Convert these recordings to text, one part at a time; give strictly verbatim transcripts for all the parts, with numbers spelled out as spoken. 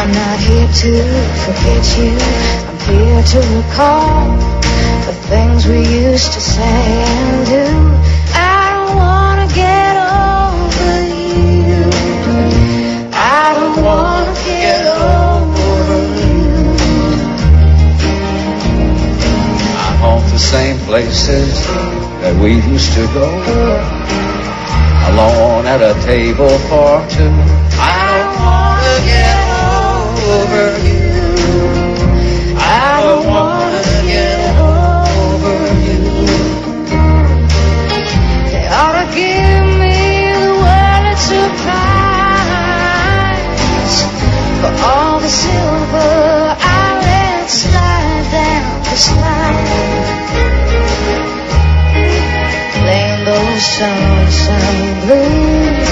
I'm not here to forget you. I'm here to recall the things we used to say and do. I don't wanna get over you. I don't wanna get over you. I haunt the same places that we used to go, alone at a table for two. I don't wanna get over you. I don't wanna get over you. They ought to give me the world to prize for all the silver I let slide down the slide. Playing those songs some blues.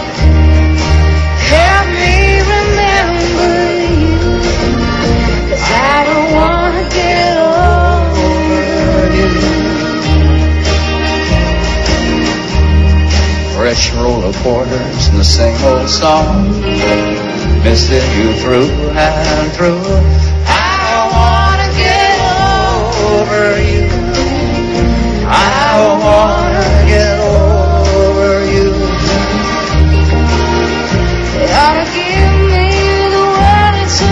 Help me remember you, 'cause I don't wanna get over you. Fresh roll of quarters and the same old song, missing you through and through. I don't wanna get over you. I don't wanna get over you. They ought to give me the world to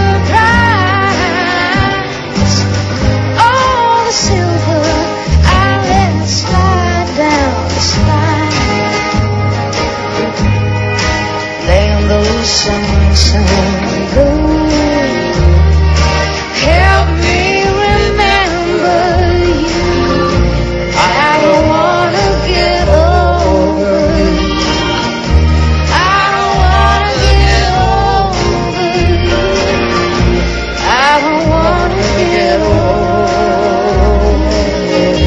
prize, all the silver I let slide down the slide. Playing those songs so good. Help me remember you. I don't wanna get over you. I don't wanna get over you. I don't wanna get over you.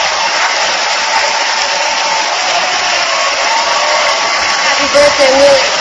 Happy birthday, Willie.